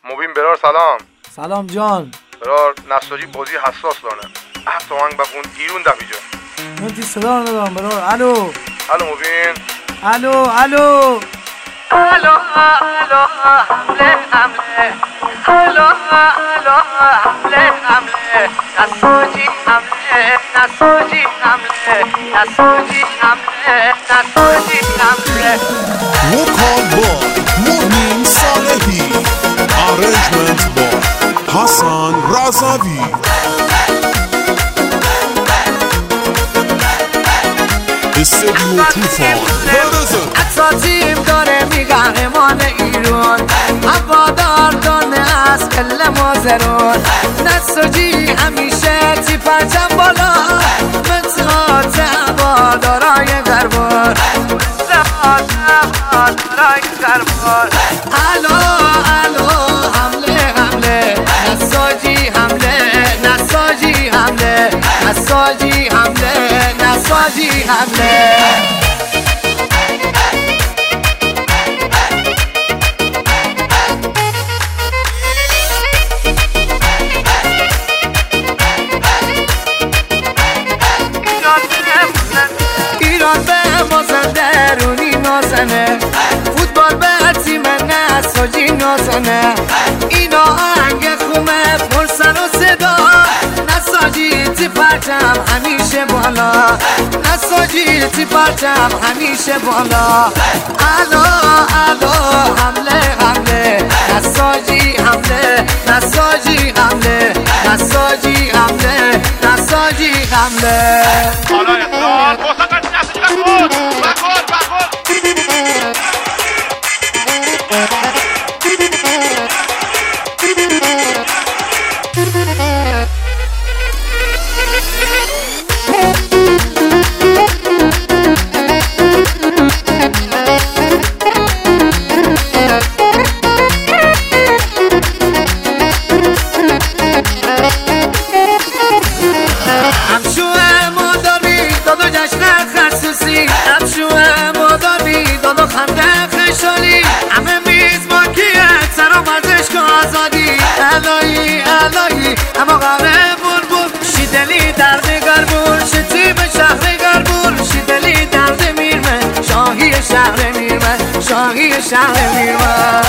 مبین برار سلام. سلام جان. برار نساجی بازی حساس لانه. توانگ بخون ایرون دمیجا. من صدا ندارم برار. الو مبین. الو حمله نساجی حمله وکال با مبین صالحی، ارنجمنت با حسن رضوی. استودیو طوفان پرزنت. اساتیم داره میگه ایران، هوادار دانه از کل مازرون. نساجی همیشه تی پرچم بالا، متعات هوادارای گربار، هوادارای گربار. الو حمله نساجی حمله، نساجی حمله، نساجی حمله، نساجی حمله. ایران به مازندرونی نازنه، فوتبال به تیم نساجی نازنه. اینا آهنگ خومه پر سر و صدا، نساجی تی پرچم همیشه بالا، نساجی تی پرچم همیشه بالا. الو حمله نساجی حمله، نساجی حمله، نساجی حمله، نساجی حمله. حالا اصرار مسقط نساجی بگل همه میز باکیه سر و ورزش که آزادی. الهی اما غمه بول شیدلی درد گربور، شتی به شهر گربور، شیدلی درد میرمه، شاهی شهر میرمه، شاهی شهر میرمه.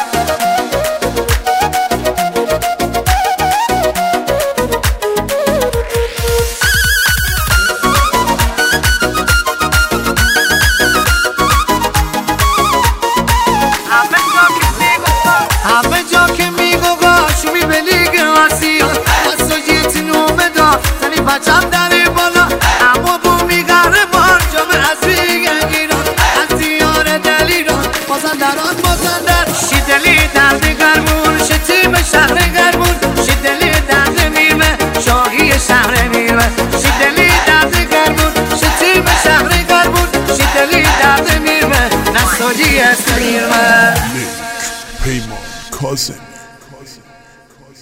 همه جا که میگو گاش میبلیگ آسیا، نساجی تی نومه دا تنی بچم داری بالا. اما بو میگره بار جامعه از بیگه ایران، از دیار دل ایران مازندر. شیدلی درد گربون، شتی به شهر گربون، شیدلی درد میرمه، شاهی شهر میرمه، شیدلی درد گربون، شتی به شهر گربون، شیدلی درد میرمه، نساجی است میرمه. پیمان کاظم.